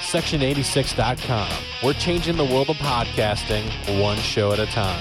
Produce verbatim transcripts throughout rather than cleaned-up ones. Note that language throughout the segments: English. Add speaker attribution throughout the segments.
Speaker 1: section eighty-six dot com. We're changing the world of podcasting one show at a time.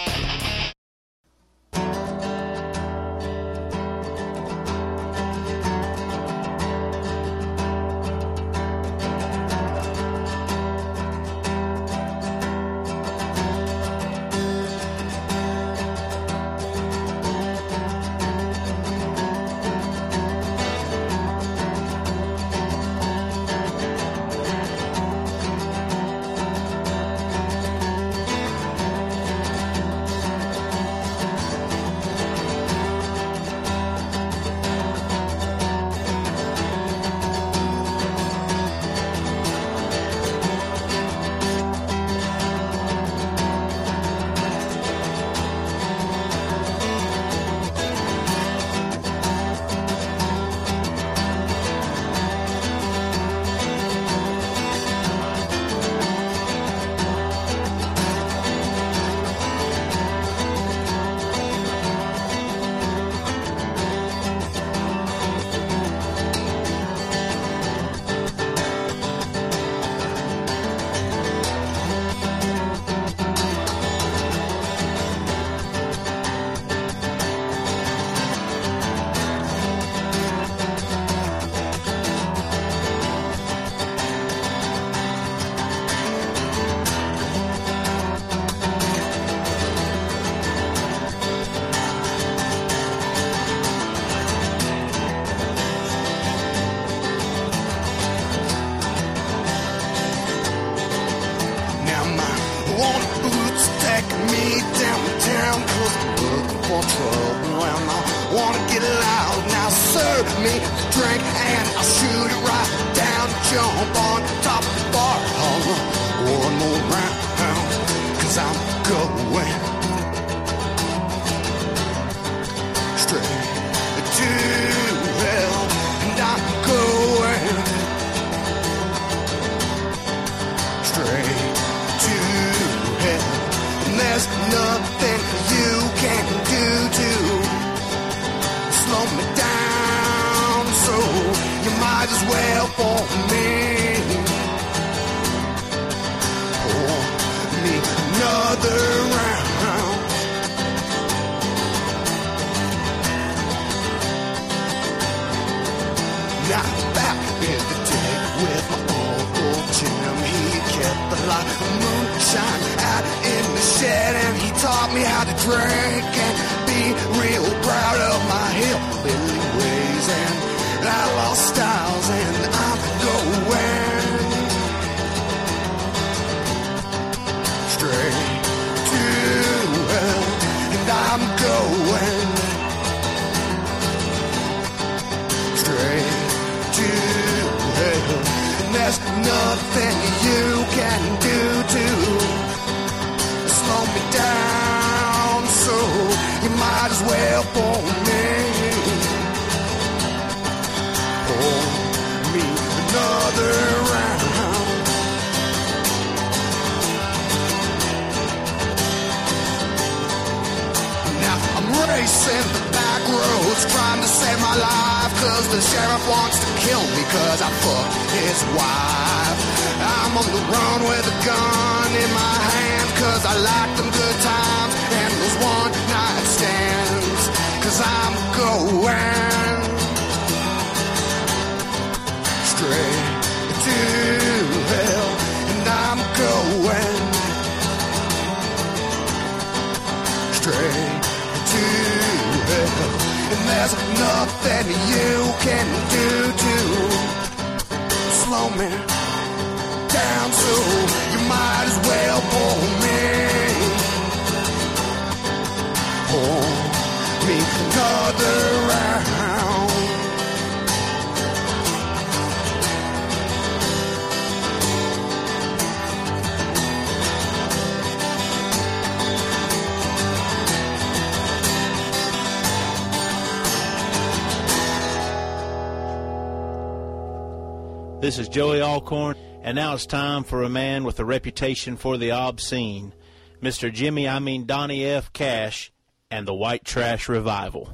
Speaker 2: This is Joey Alcorn, and now it's time for a man with a reputation for the obscene, Mister Jimmy, I mean Donnie F. Cash, and the White Trash Revival.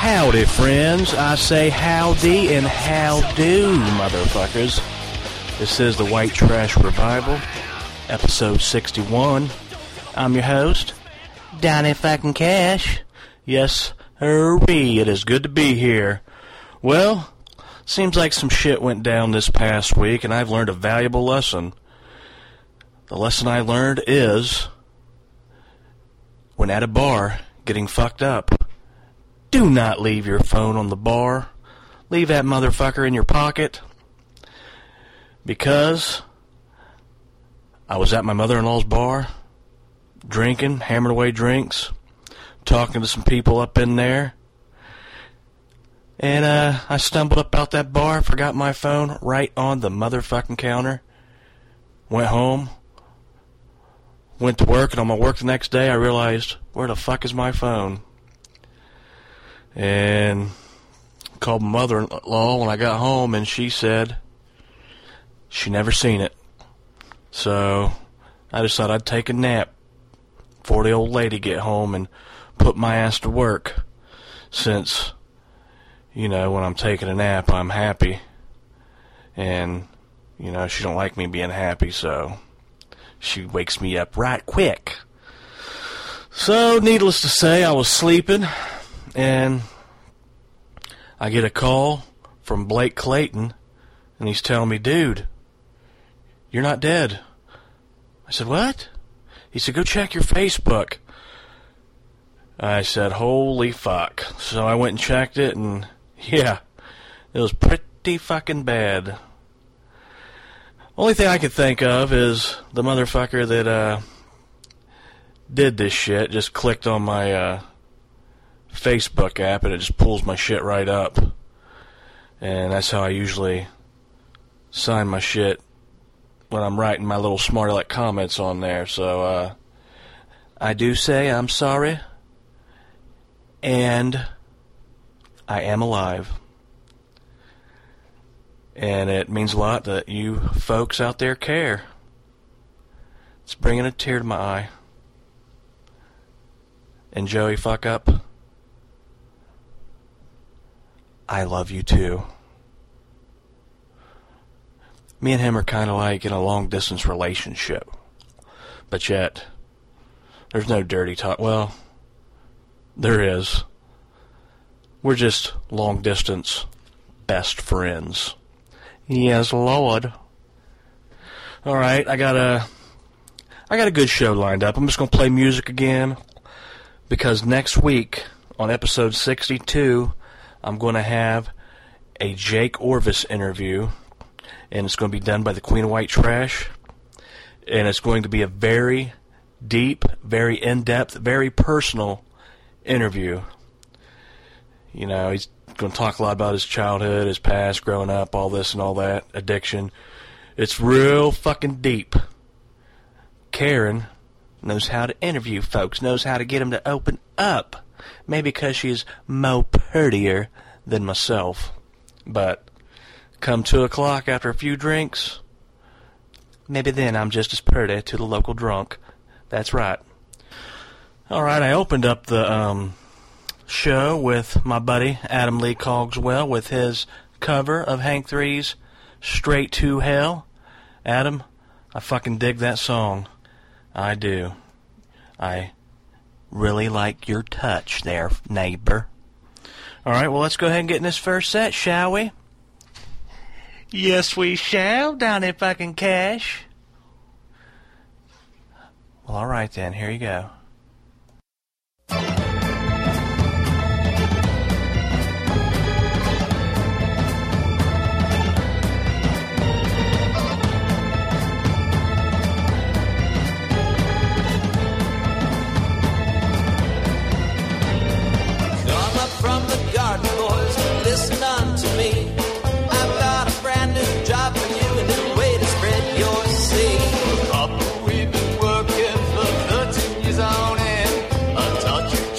Speaker 3: Howdy, friends. I say howdy and how do, motherfuckers. This is the White Trash Revival, episode sixty-one. I'm your host, Donnie fucking Cash. Yes, hurry, it is good to be here. Well, seems like some shit went down this past week, and I've learned a valuable lesson. The lesson I learned is, when at a bar, getting fucked up, do not leave your phone on the bar. Leave that motherfucker in your pocket. Because I was at my mother-in-law's bar, drinking, hammering away drinks, talking to some people up in there. And uh, I stumbled up out that bar, forgot my phone right on the motherfucking counter. Went home, went to work, and on my work the next day, I realized, where the fuck is my phone? And called my mother-in-law when I got home, and she said she never seen it. So I just thought I'd take a nap before the old lady get home and put my ass to work, since, you know, when I'm taking a nap, I'm happy. And, you know, she don't like me being happy, so she wakes me up right quick. So, needless to say, I was sleeping, and I get a call from Blake Clayton, and he's telling me, dude, you're not dead. I said, what? He said, go check your Facebook. I said, holy fuck. So I went and checked it, and yeah, it was pretty fucking bad. Only thing I could think of is the motherfucker that uh, did this shit just clicked on my uh, Facebook app, and it just pulls my shit right up. And that's how I usually sign my shit when I'm writing my little smart aleck comments on there. So uh, I do say I'm sorry, and I am alive. And it means a lot that you folks out there care. It's bringing a tear to my eye. And Joey, fuck up, I love you too. Me and him are kind of like in a long-distance relationship. But yet, there's no dirty talk. Well, there is. We're just long-distance best friends. Yes, Lord. Alright, I got a, I got a good show lined up. I'm just going to play music again, because next week, on episode sixty-two, I'm going to have a Jake Orvis interview, and it's going to be done by the Queen of White Trash, and it's going to be a very deep, very in-depth, very personal interview. You know, he's going to talk a lot about his childhood, his past, growing up, all this and all that, addiction. It's real fucking deep. Karen knows how to interview folks, knows how to get them to open up. Maybe because she's mo prettier than myself. But come two o'clock after a few drinks, maybe then I'm just as pretty to the local drunk. That's right. Alright, I opened up the um, show with my buddy Adam Lee Cogswell with his cover of Hank three's Straight to Hell. Adam, I fucking dig that song. I do. I really like your touch there, neighbor. Alright, well, let's go ahead and get in this first set, shall we? Yes, we shall, down in fucking Cash. Well, alright then, here you go.
Speaker 4: From the garden, boys, listen unto me. I've got a brand new job for you, a new way to spread your seed. Papa, we've been working for thirteen years on end. A touch of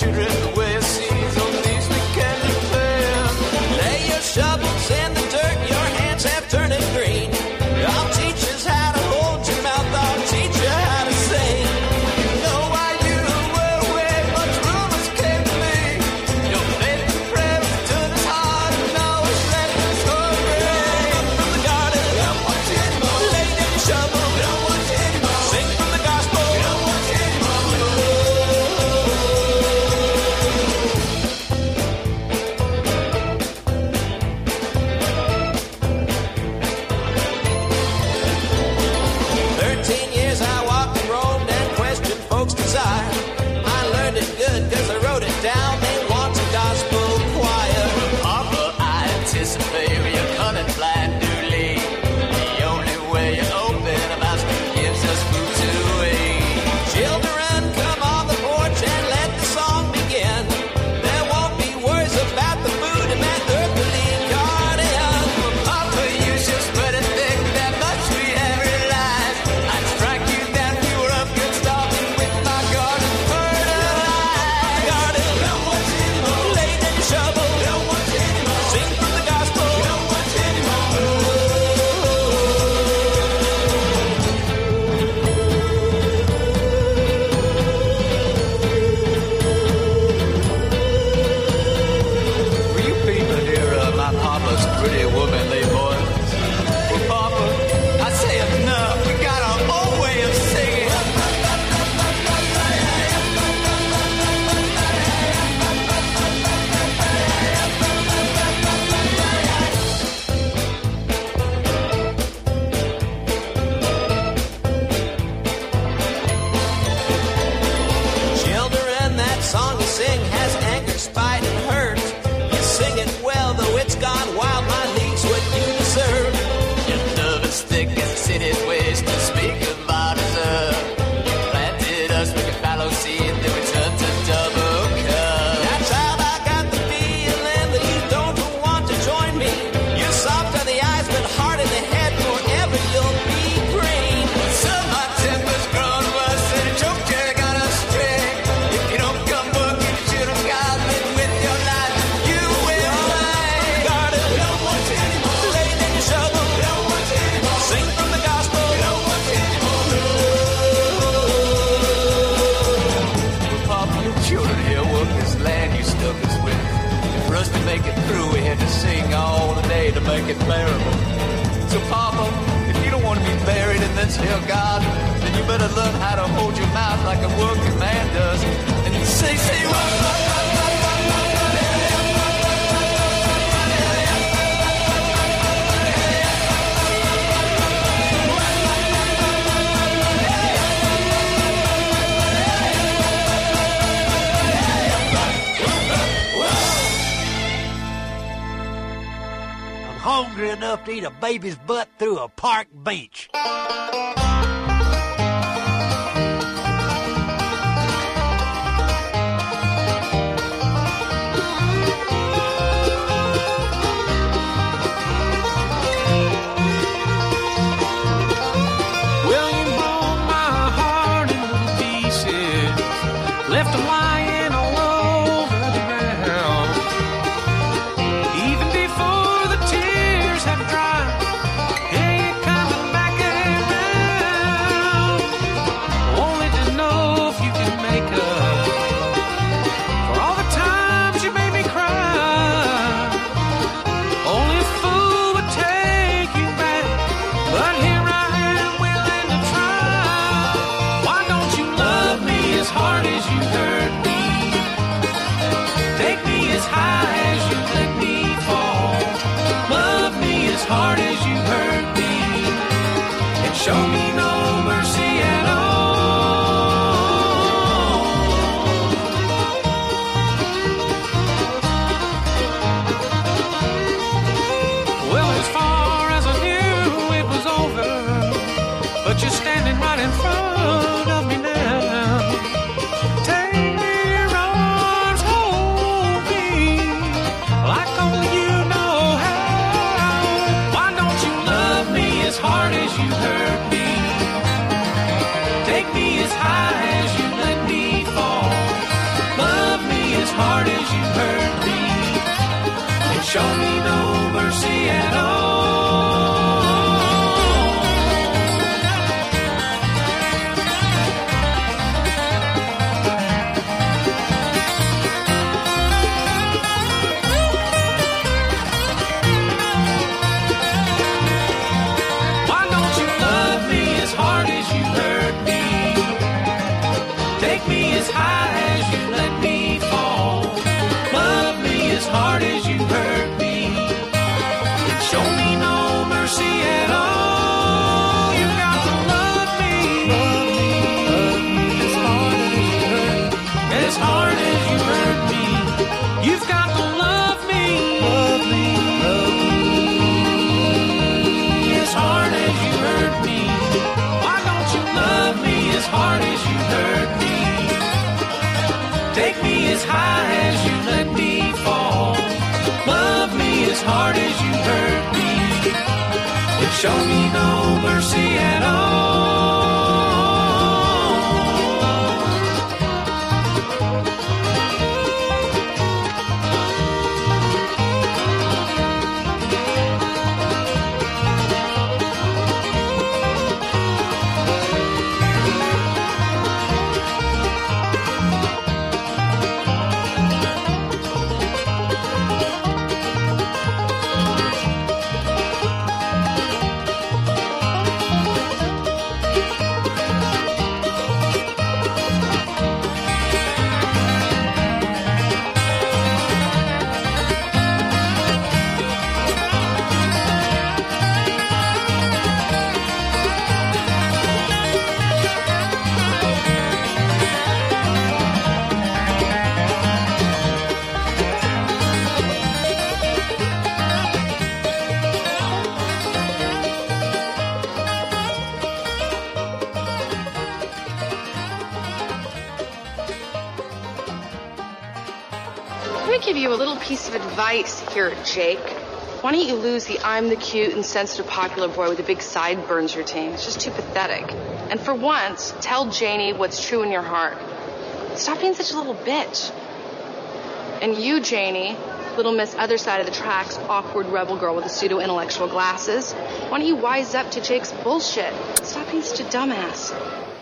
Speaker 5: baby, you're coming flying new leaf. The only way you open a mouth gives us food to eat.
Speaker 4: Children, come on the porch and let the song begin. There won't be worries about the food in that earthly garden.
Speaker 5: Papa, you should spread it thick, that much we have realized. I'd strike you down if you were up good starting with my garden fertilized.
Speaker 4: Garden,
Speaker 5: Don't want you anymore.
Speaker 4: lay down your shovel,
Speaker 5: Don't want you anymore.
Speaker 4: sing from the gospel.
Speaker 5: Don't want you anymore. Will you people hear uh, my papa's pretty womanly voice? Well, Papa, I say enough. We got our own way of singing.
Speaker 4: Children, that song you sing has anger, spite, and hurt. You sing it well, though it's gone wild. My league's what you deserve.
Speaker 5: Your nervous thick and city's ways to speak about us. Uh, you planted us, we could follow seed, then we turned to double cut.
Speaker 4: Now, child, I got the feeling that you don't want to join me. You're soft on the eyes, but hard in the head. Forever you'll be green.
Speaker 5: So my temper's grown worse than a choke cherry got a string. If you don't come work in the children's garden with your life, you will find.
Speaker 4: Garden,
Speaker 5: Don't want you anymore.
Speaker 4: lay down your shovel,
Speaker 5: Don't want you anymore.
Speaker 4: sing from the gospel.
Speaker 5: Don't want you anymore. Papa, your children here work this land you stuck us with. And for us to make it through, we had to sing all the day to make it bearable. So, Papa, if you don't want to be buried in this here garden, then you better learn how to hold your mouth like a working man does. And say, say,
Speaker 6: I'm hungry enough to eat a baby's butt through a park bench.
Speaker 7: Well, you broke my heart into pieces, left them lying all over the ground. Even before the tears have dried, yeah, you're coming back around. Only to know if you can make up for all the times you made me cry. Only a fool would take you back, but here I am willing to try. Why don't you love me as hard as you hurt me? Take me as high as you let me fall. Love me as hard as you hurt me, and show me no mercy at all. Well, as far as I knew, it was over, but you're standing right in front of me now. Take me in your arms, hold me like only you know how. Why don't you love me as hard as you hurt me? Take me as high as you let me fall. Love me as hard as you hurt me, and show me no mercy at all. Why don't you love me as hard as you hurt me? Take me as high as you let me fall. Love me as hard as you hurt me, and show as hard as you hurt me, but show me no mercy at all.
Speaker 8: Let me give you a little piece of advice here, Jake. Why don't you lose the I'm the cute and sensitive popular boy with the big sideburns routine? It's just too pathetic. And for once, tell Janie what's true in your heart. Stop being such a little bitch. And you, Janie, little Miss Other Side of the Tracks, awkward rebel girl with the pseudo-intellectual glasses, why don't you wise up to Jake's bullshit? Stop being such a dumbass.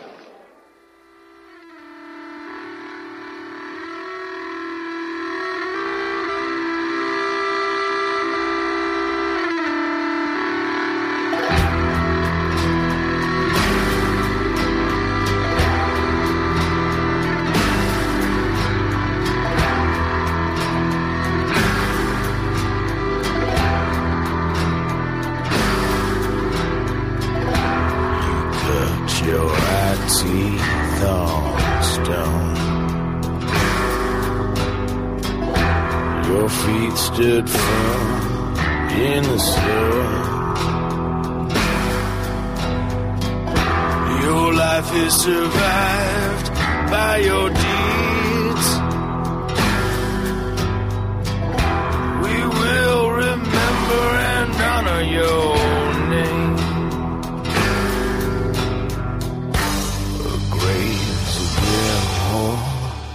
Speaker 9: Stood firm in the snow. Your life is survived by your deeds. We will remember and honor your name. A grave's a grim horse.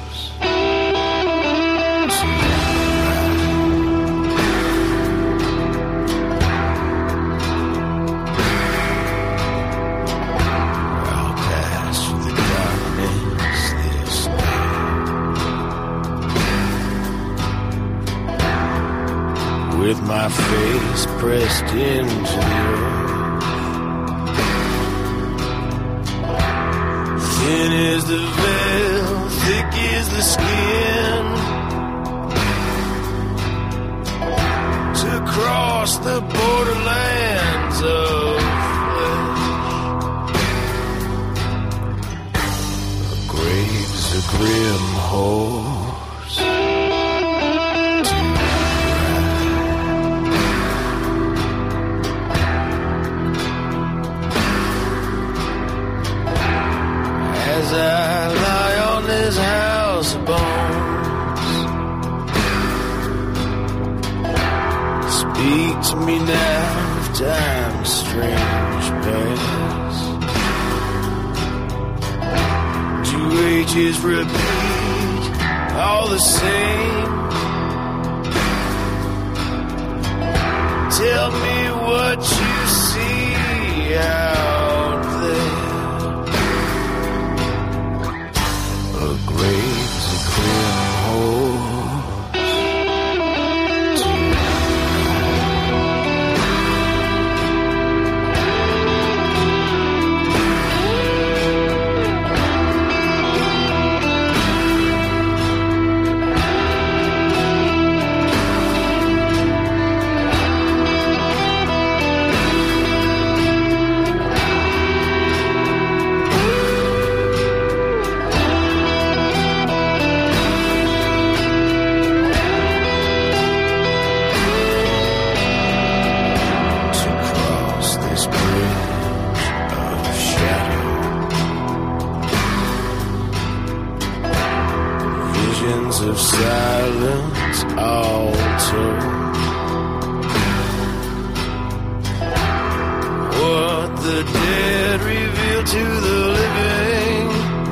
Speaker 9: With my face pressed into the earth, thin is the veil, thick is the skin, to cross the borderlands of flesh. A grave's a grim horse. As I lie on this house of bones, speak to me now of time's strange past. Do ages repeat all the same? Tell me what you see out there. Grave's a grim horse. Of silence all told, the dead revealed to the living.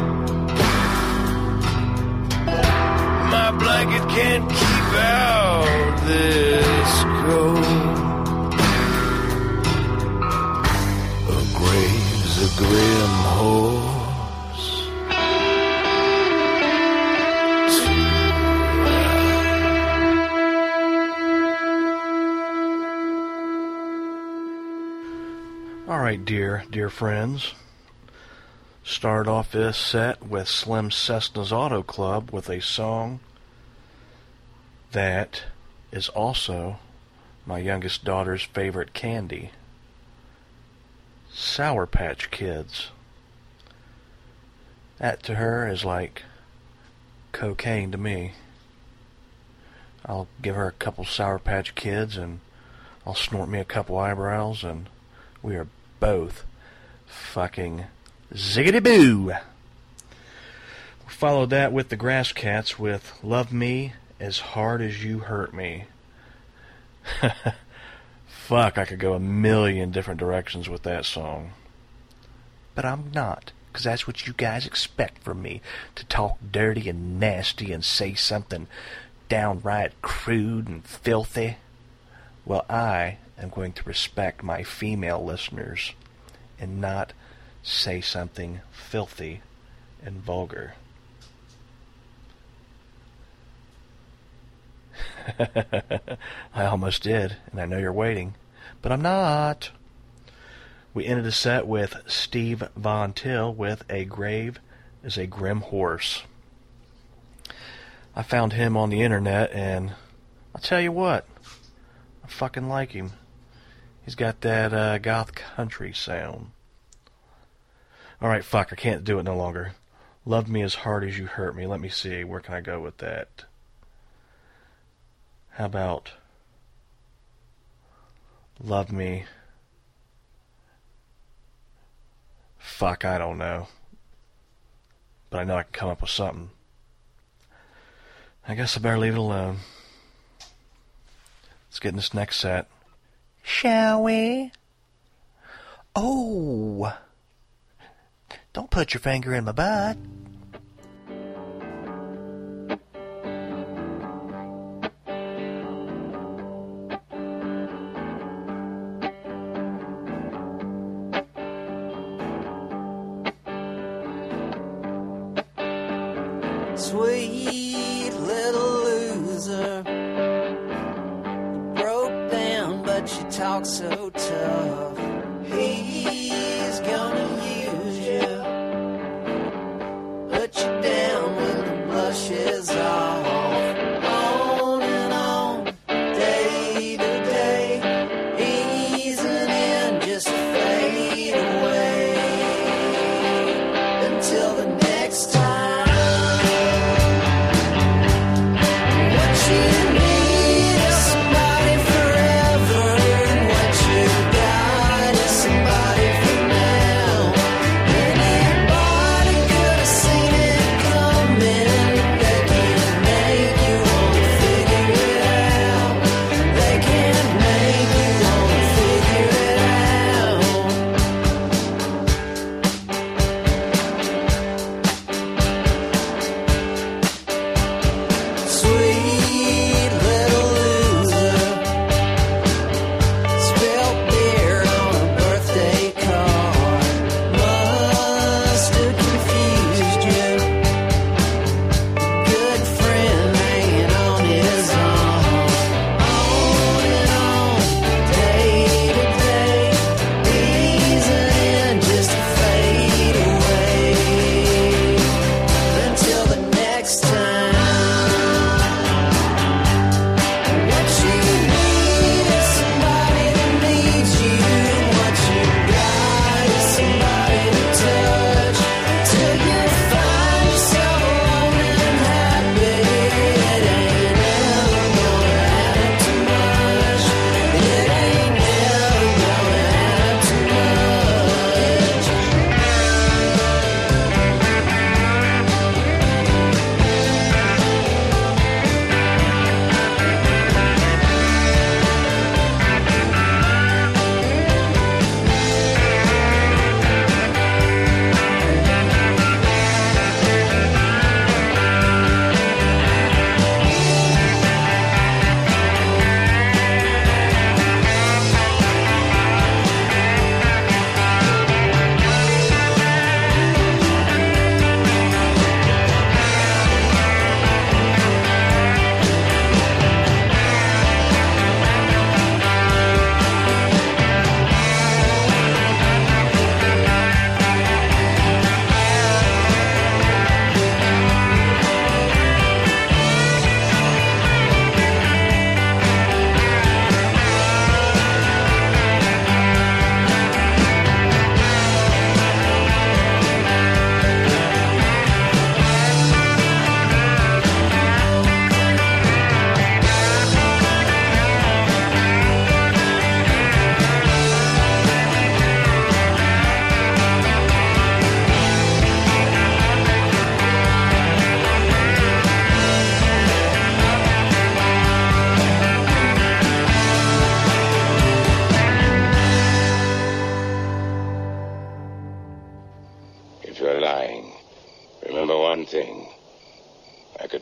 Speaker 9: My blanket can't keep out this cold. A grave's a grim horse.
Speaker 3: All right, dear, dear friends. Start off this set with Slim Cessna's Auto Club with a song that is also my youngest daughter's favorite candy, Sour Patch Kids. That to her is like cocaine to me. I'll give her a couple Sour Patch Kids and I'll snort me a couple eyebrows and we are both fucking ziggity-boo. We followed that with the Grass Cats with Love Me As Hard As You Hurt Me. Fuck, I could go a million different directions with that song. But I'm not, because that's what you guys expect from me, to talk dirty and nasty and say something downright crude and filthy. Well, I am going to respect my female listeners and not say something filthy and vulgar. I almost did, and I know you're waiting, but I'm not. We ended the set with Steve Von Till with A Grave is a Grim Horse. I found him on the internet, and I'll tell you what, I fucking like him. He's got that uh, goth country sound. Alright, fuck, I can't do it no longer. Love Me As Hard As You Hurt Me. Let me see, where can I go with that? How about Love Me? Fuck, I don't know. But I know I can come up with something. I guess I better leave it alone. Let's get in this next set. Shall we? Oh, don't put your finger in my butt.
Speaker 10: Sweet little loser, you broke down, but you talk so tough. He's gonna use you, put you down when the blush is off. On and on, day to day, easing in, just fade away until the next time.
Speaker 4: Name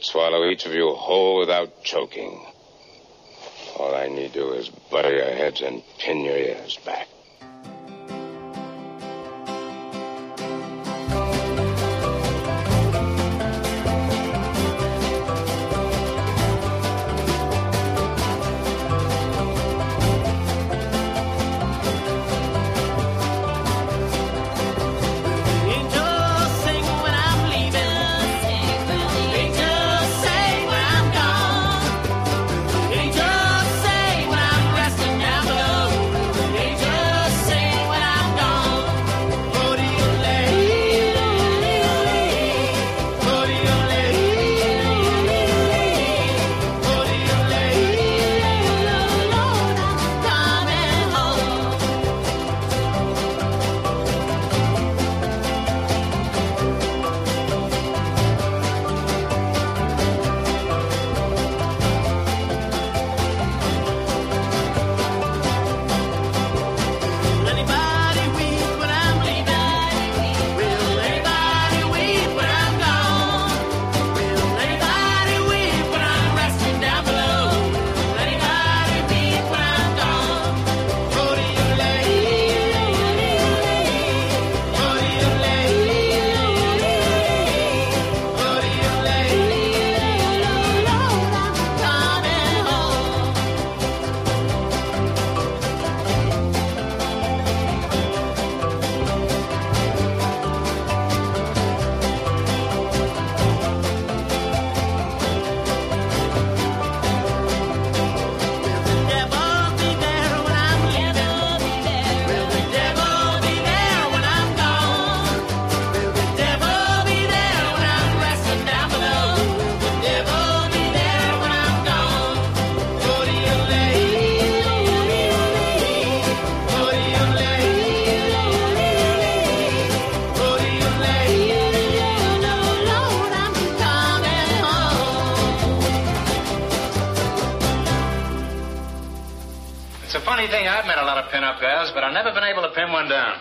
Speaker 11: swallow each of you whole without choking. All I need to do is butter your heads and pin your ears back.
Speaker 12: I've met a lot of pin-up gals, but I've never been able to pin one down.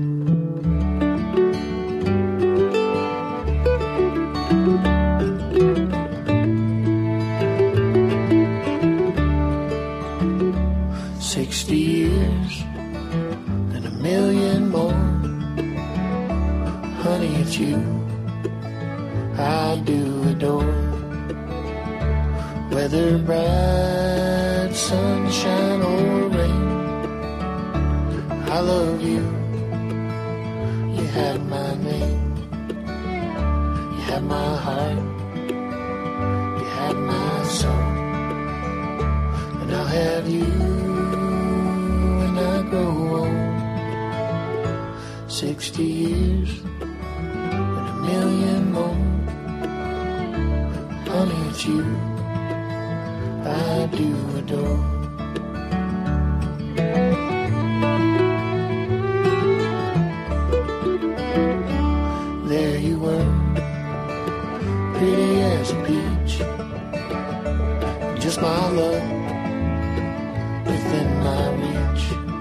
Speaker 9: Sixty years and a million more. Honey, it's you I do adore. Whether bright sunshine or rain, I love you. You have my name. You have my heart. You have my soul. And I'll have you when I grow old. Sixty years and a million more. Honey, it's you I do adore. There you were, pretty as a peach, just my love within my reach.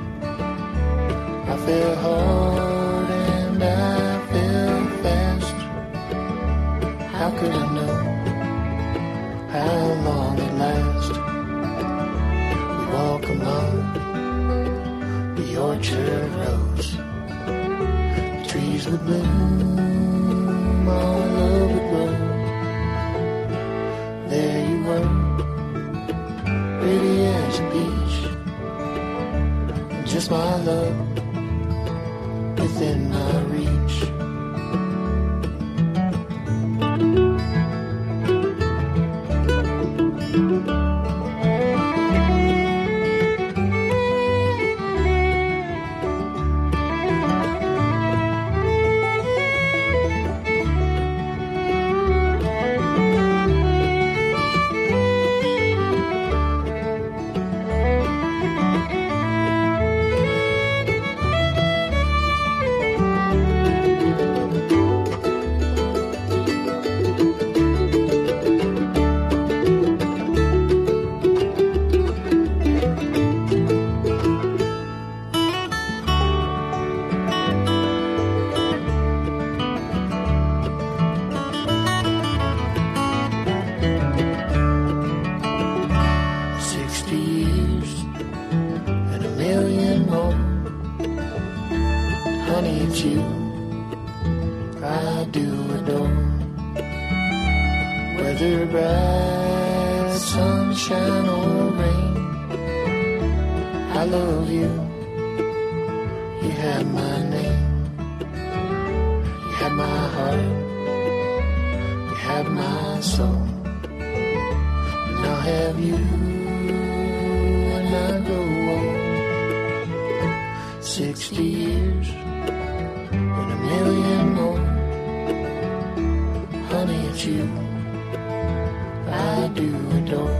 Speaker 9: I fell hard and I fell fast. How could I know how long it lasts? We walk along the orchard rows. The trees would bloom, our love would grow. There you were, pretty as a peach, just my love within my reach. Honey, it's you I do adore. Whether bright sunshine or rain, I love you. You have my name. You have my heart. You have my soul. And I'll have you when I grow old. Sixty years and a million more. Honey, it's you I do adore.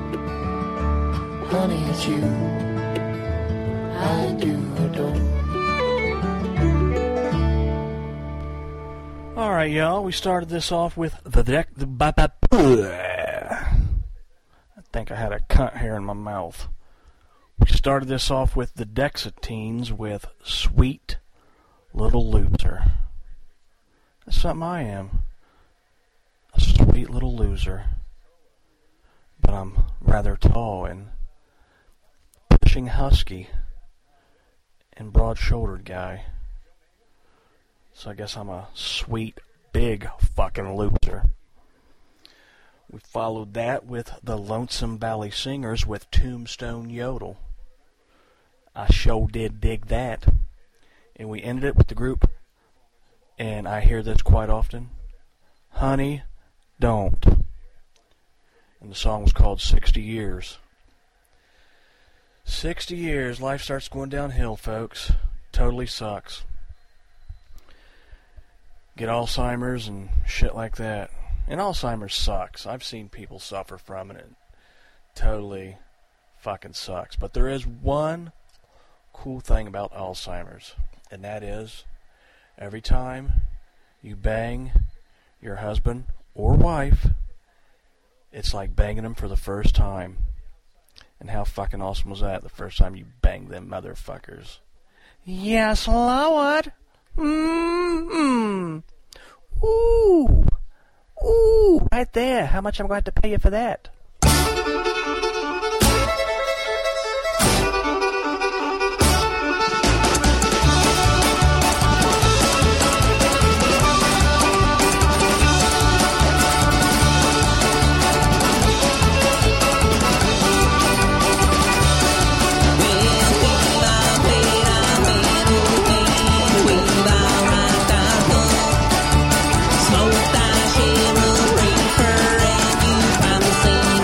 Speaker 9: Honey, it's you I do adore.
Speaker 3: All right, y'all. We started this off with the deck. The ba ba. I think I had a cunt hair in my mouth. We started this off with the Dexatines with Sweet Little Loser. That's something I am. A sweet little loser. But I'm rather tall and pushing husky and broad-shouldered guy. So I guess I'm a sweet, big fucking loser. We followed that with the Lonesome Valley Singers with Tombstone Yodel. I sure did dig that. And we ended it with the group, and I hear this quite often, Honey, Don't. And the song was called sixty years. sixty years, life starts going downhill, folks. Totally sucks. Get Alzheimer's and shit like that. And Alzheimer's sucks. I've seen people suffer from it. It totally fucking sucks. But there is one cool thing about Alzheimer's, and that is every time you bang your husband or wife, it's like banging them for the first time. And how fucking awesome was that, the first time you banged them motherfuckers? Yes, Lord. Mm-hmm. Ooh. Ooh, right there. How much am I going to have to pay you for that?
Speaker 10: Smoked out here, reefer, and you probably seen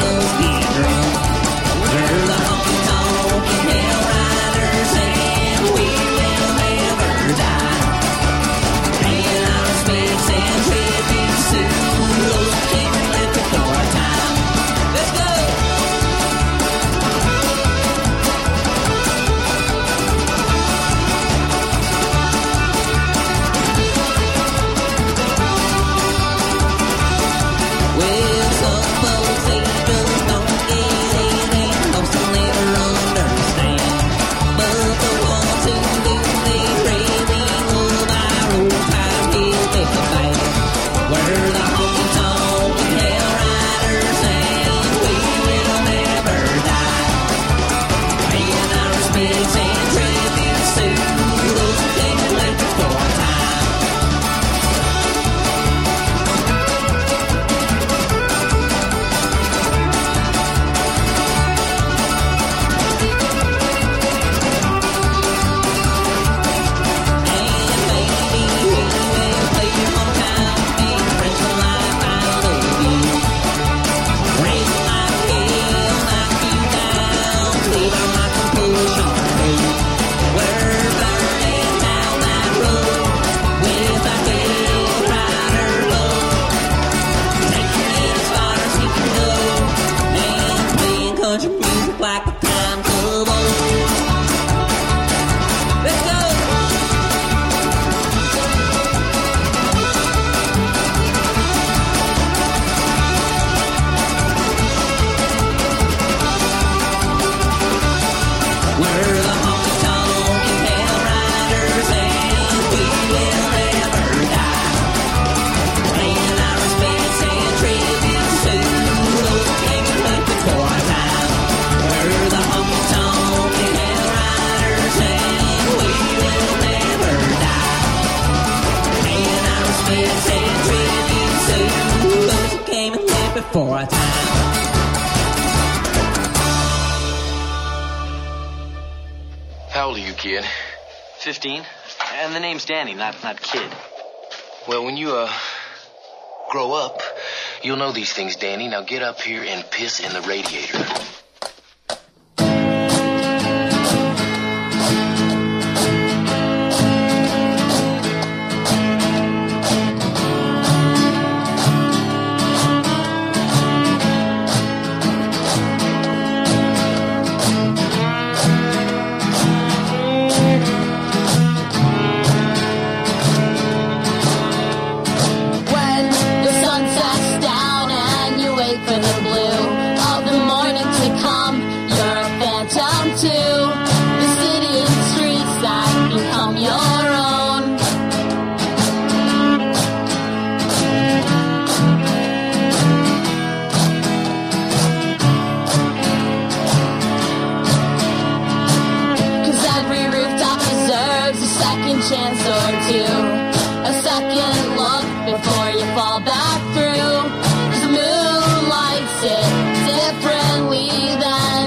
Speaker 13: my time.
Speaker 14: How old are you, kid?
Speaker 15: Fifteen. And the name's Danny, not not Kid.
Speaker 14: Well, when you, uh, grow up, you'll know these things, Danny. Now get up here and piss in the radiator.
Speaker 16: Chance or two, a second look before you fall back through. 'Cause the moon lights it differently then.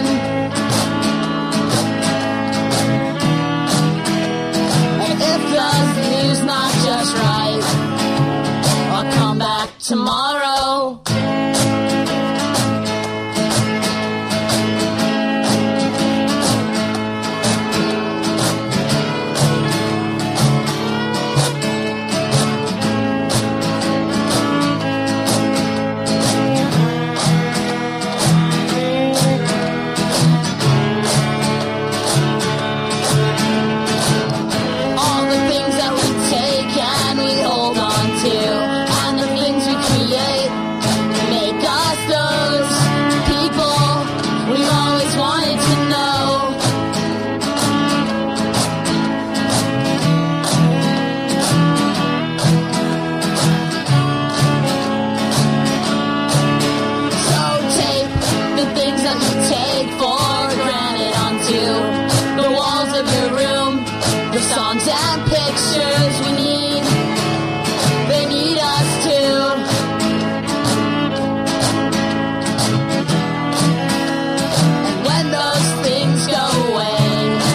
Speaker 16: And if the view's not just right, I'll come back tomorrow. Songs and pictures we need, they need us too. And when those things go away,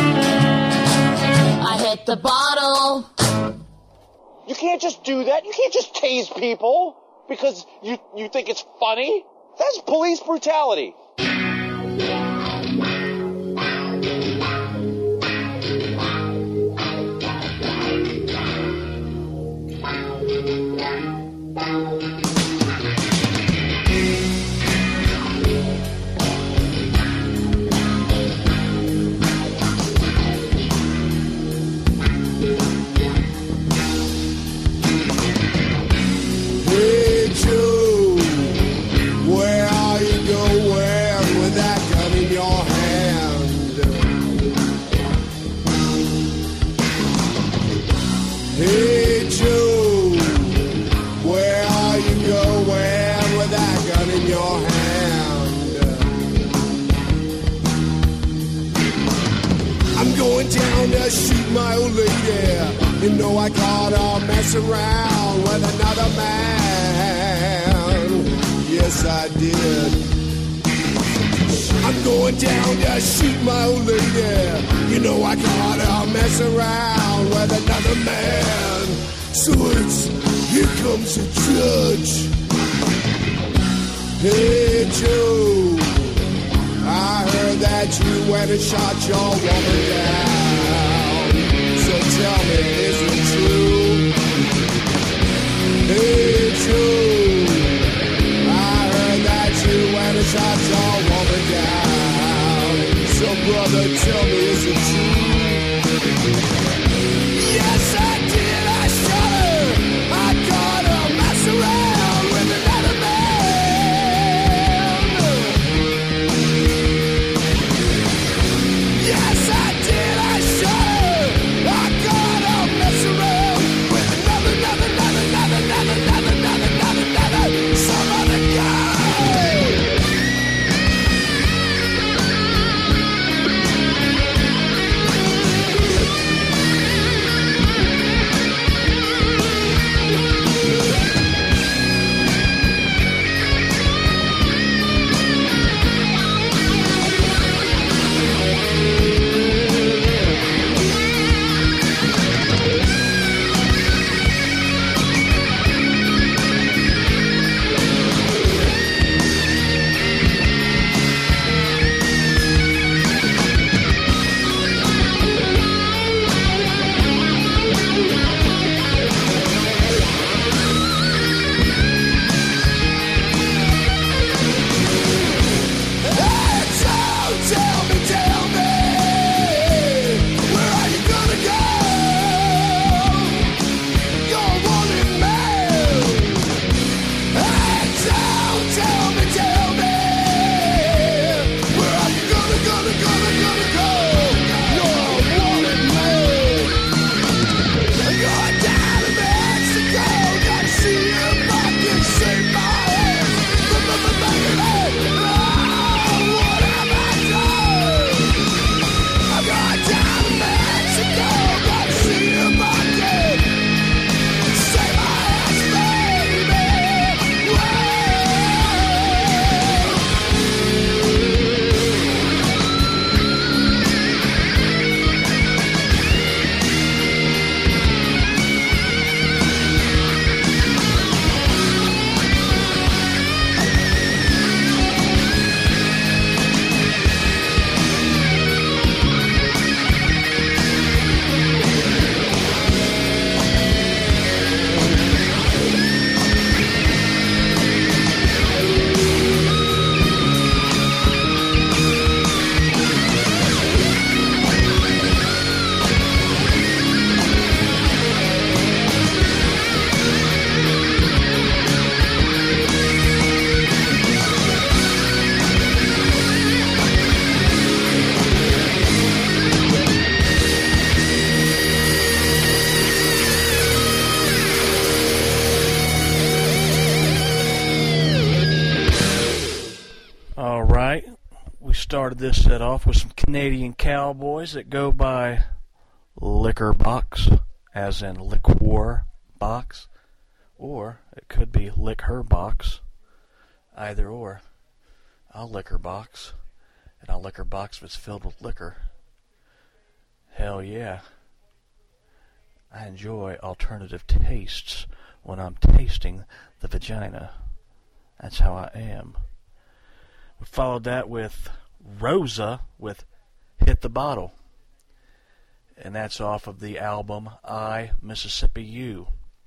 Speaker 16: I hit the bottle.
Speaker 17: You can't just do that. You can't just tase people because you, you think it's funny. That's police brutality.
Speaker 9: Hey Joe, where are you going with that gun in your hand? Hey Joe, where are you going with that gun in your hand? I'm going down to shoot my old lady. You know I caught her mess around with another man. Yes, I did. I'm going down to shoot my old lady. You know I caught her mess around with another man. So it's, here comes the judge. Hey Joe, I heard that you went and shot your woman down. So tell me, is it true? Hey Joe, I heard that you went and shot your woman down. So brother, tell me, is it true? Yes, I did, I shot her. I caught her mess around with another man. Yes, I did, I shot her.
Speaker 3: started this set off with some Canadian cowboys that go by Liquor Box, as in liqueur box, or it could be Lick Her Box, either or. I'll lick her box, and I'll lick her box if it's filled with liquor. Hell yeah. I enjoy alternative tastes when I'm tasting the vagina. That's how I am. We followed that with Rosa with Hit the Bottle. And that's off of the album I, Mississippi You.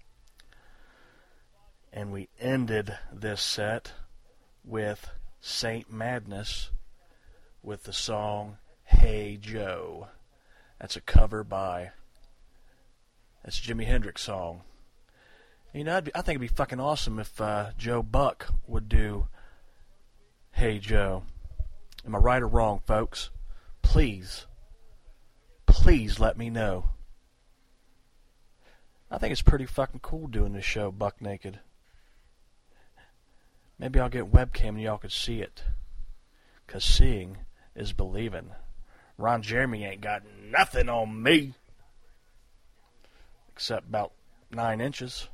Speaker 3: And we ended this set with Saint Madness with the song Hey Joe. That's a cover by, that's a Jimi Hendrix song. You know, I'd be, I think it'd be fucking awesome if uh, Joe Buck would do Hey Joe. Am I right or wrong, folks? Please, please let me know. I think it's pretty fucking cool doing this show buck naked. Maybe I'll get webcam and y'all could see it. 'Cause seeing is believing. Ron Jeremy ain't got nothing on me. Except about nine inches.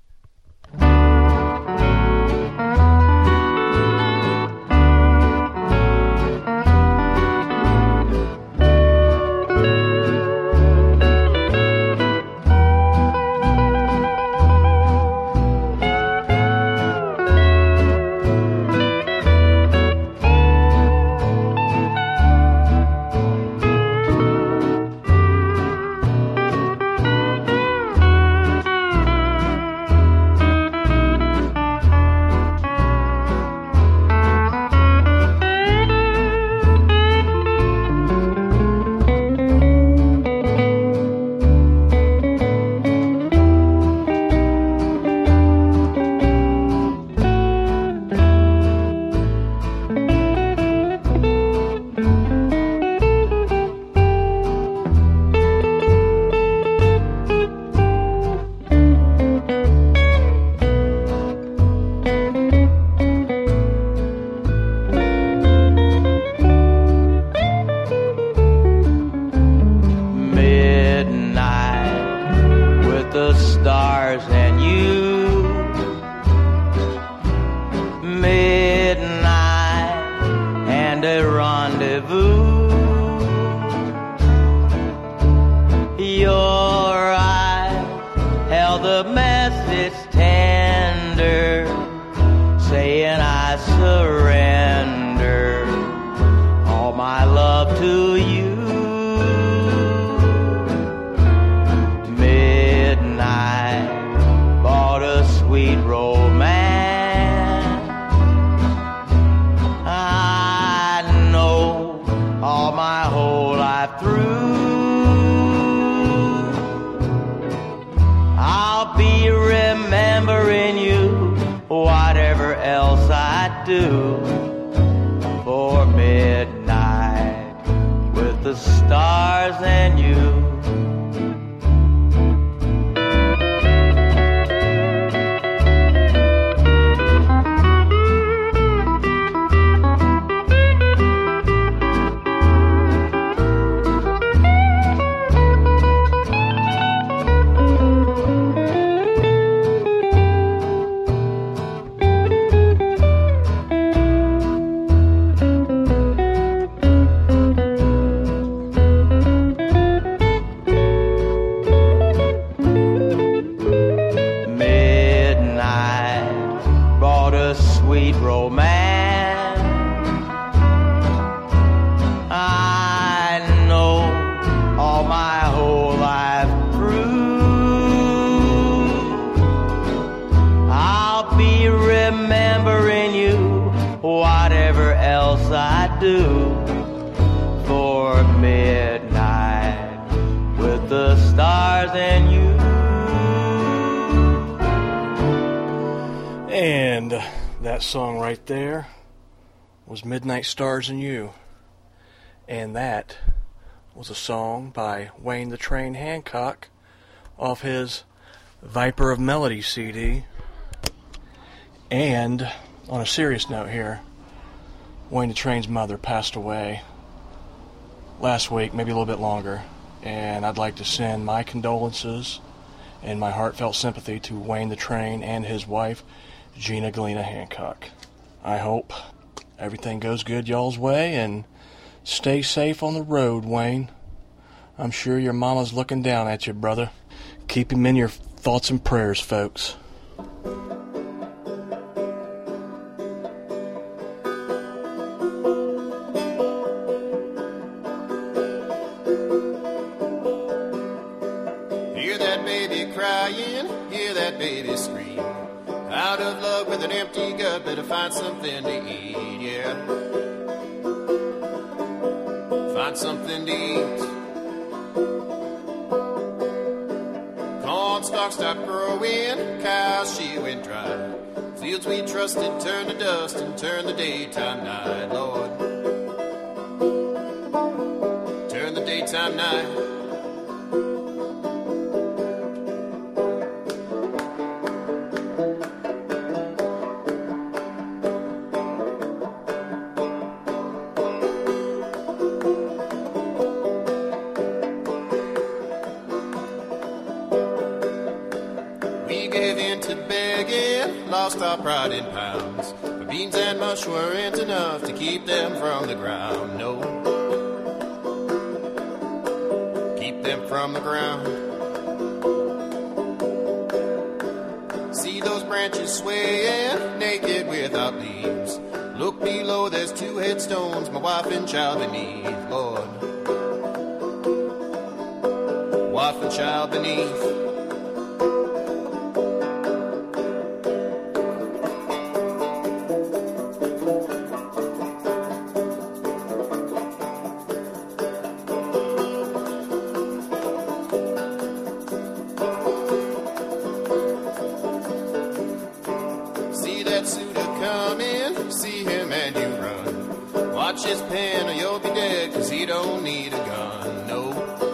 Speaker 3: Song right there was Midnight Stars and You, and that was a song by Wayne the Train Hancock off his Viper of Melody C D. And on a serious note here, Wayne the Train's mother passed away last week, maybe a little bit longer, and I'd like to send my condolences and my heartfelt sympathy to Wayne the Train and his wife, Gina Galena Hancock. I hope everything goes good y'all's way, and stay safe on the road, Wayne. I'm sure your mama's looking down at you, brother. Keep him in your thoughts and prayers, folks.
Speaker 13: Hear that baby crying, hear that baby scream. Out of love with an empty gut, better find something to eat, yeah. Find something to eat. Corn stalks stopped growing, cows she went dry. Fields we trusted turned to dust and turned the daytime night, Lord. Turn the daytime night. Lost our pride in pounds, but beans and mush weren't enough to keep them from the ground, no. Keep them from the ground. See those branches swaying, naked without leaves. Look below, there's two headstones, my wife and child beneath, Lord. Wife and child beneath. His pen or you'll be dead, cause he don't need a gun, no.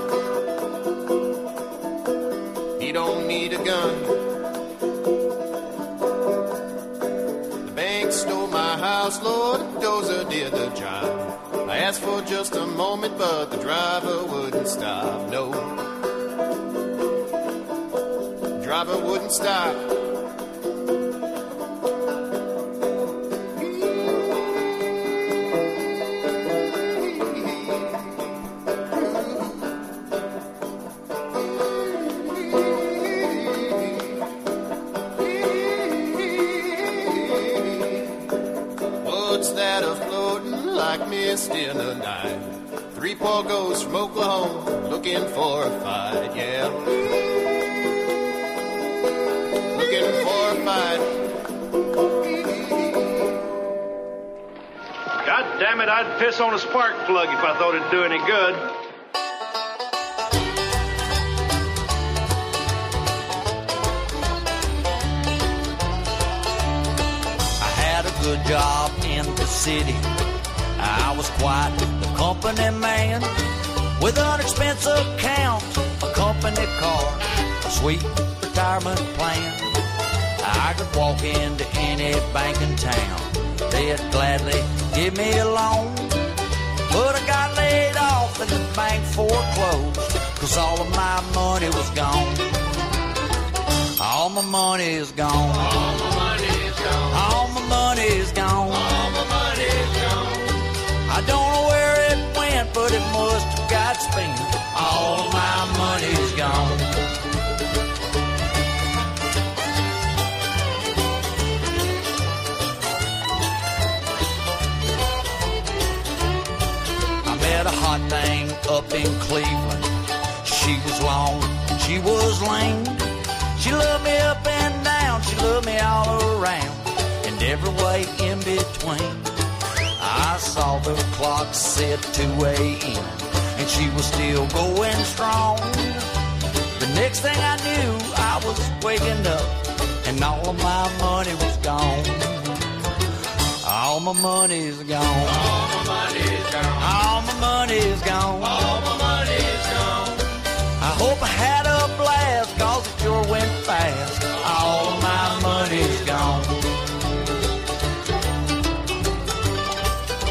Speaker 13: He don't need a gun. The bank stole my house, Lord, Dozer did the job. I asked for just a moment, but the driver wouldn't stop, no. The driver wouldn't stop. In the night, three poor ghosts from Oklahoma looking for a fight, yeah. Looking for a fight.
Speaker 18: God damn it, I'd piss on a spark plug if I thought it'd do any good.
Speaker 6: I had a good job in the city. I was quite the company man, with an expense account, a company car, a sweet retirement plan. I could walk into any bank in town, they'd gladly give me a loan. But I got laid off and the bank foreclosed, cause all of my money was gone. All my money is gone. All my money is gone. All my money is gone. All my money is gone. I don't know where it went, but it must have got spent. All my money's gone. I met a hot thing up in Cleveland. She was long, she was lame. She loved me up and down, she loved me all around, and every way in between. I saw the clock set two a.m. and she was still going strong. The next thing I knew, I was waking up and all of my money was gone. All my money's gone. All my money's gone. All my money's gone. All my money's gone. I hope I had a blast, cause it sure went fast. All of my money's gone.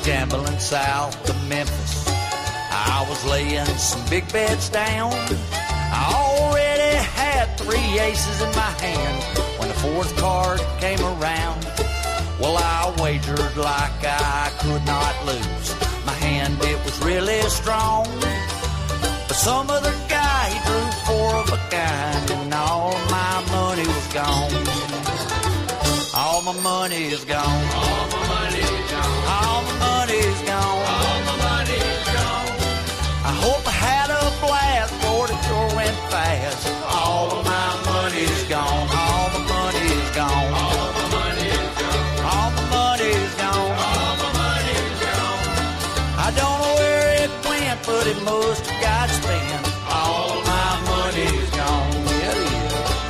Speaker 6: gambling south of Memphis. I was laying some big bets down. I already had three aces in my hand when the fourth card came around. Well, I wagered like I could not lose. My hand, it was really strong. But some other guy, he drew four of a kind, and all my money was gone. All my money is gone. All my money is gone. All my money is gone. All my money is gone. I hope I had a blast, Lord, it sure went fast. All of my money is gone. All my money is gone. All my money is gone. All my money is gone. All my money is gone. I don't know where it went, but it must have got spent. All my money is gone. Yeah, it is.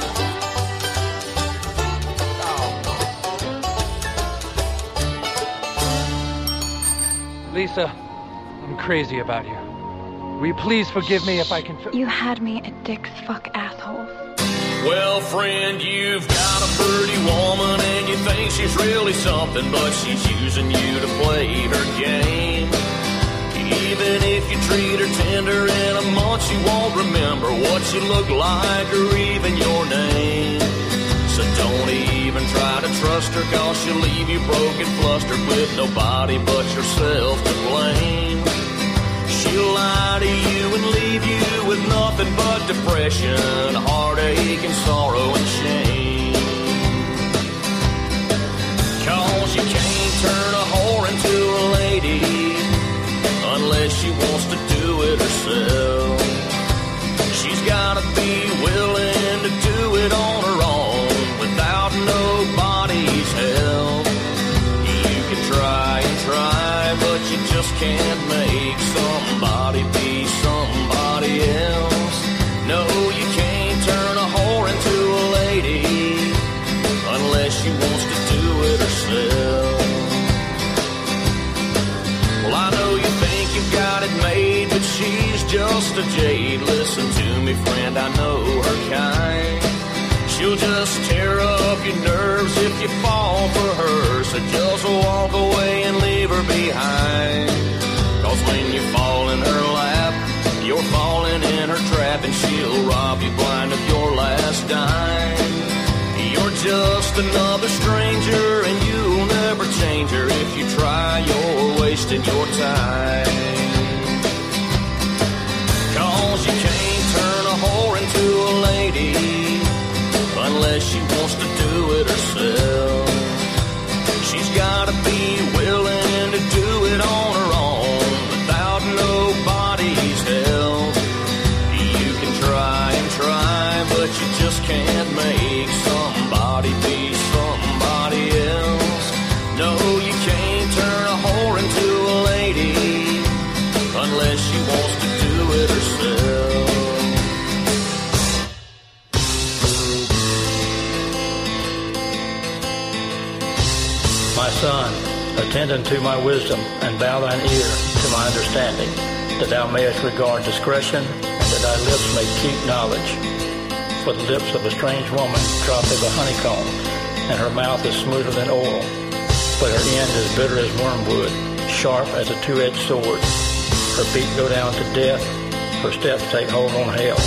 Speaker 19: Lisa, I'm crazy about you. Will you please forgive me if I can... F-
Speaker 20: You had me at Dick's fuck assholes.
Speaker 21: Well, friend, you've got a pretty woman and you think she's really something, but she's using you to play her game. Even if you treat her tender in a month, she won't remember what you look like or even your name. So don't even try to trust her, cause she'll leave you broken, flustered with nobody but yourself to blame. She'll lie to you and leave you with nothing but depression, heartache and sorrow and shame. Cause you can't turn a whore into a lady unless she wants to do it herself. She's gotta be willing to do it on her own without nobody's help. You can try and try, but you just can't make somebody be somebody else. No, you can't turn a whore into a lady unless she wants to do it herself. Well, I know you think you've got it made, but she's just a jade. Listen to me, friend, I know her kind. She'll just tear up your nerves if you fall for her. So just walk away and leave her behind. Cause when you fall in her lap, you're falling in her trap, and she'll rob you blind of your last dime. You're just another stranger, and you'll never change her. If you try, you're wasting your time. Cause you can't turn a whore into a lady unless she wants to do it herself. She's gotta be willing to do it on her own without nobody's help. You can try and try, but you just can't make somebody be somebody else. No, you can't turn a whore into a lady unless she wants to do it herself.
Speaker 22: My son, attend unto my wisdom, and bow thine ear to my understanding, that thou mayest regard discretion, and that thy lips may keep knowledge. For the lips of a strange woman drop as a honeycomb, and her mouth is smoother than oil, but her end is bitter as wormwood, sharp as a two-edged sword. Her feet go down to death, her steps take hold on hell.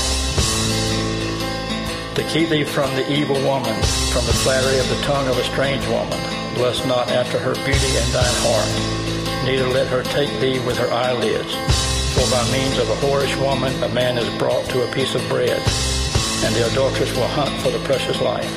Speaker 22: To keep thee from the evil woman, from the flattery of the tongue of a strange woman, lust not after her beauty in thine heart, neither let her take thee with her eyelids. For by means of a whorish woman a man is brought to a piece of bread, and the adulteress will hunt for the precious life.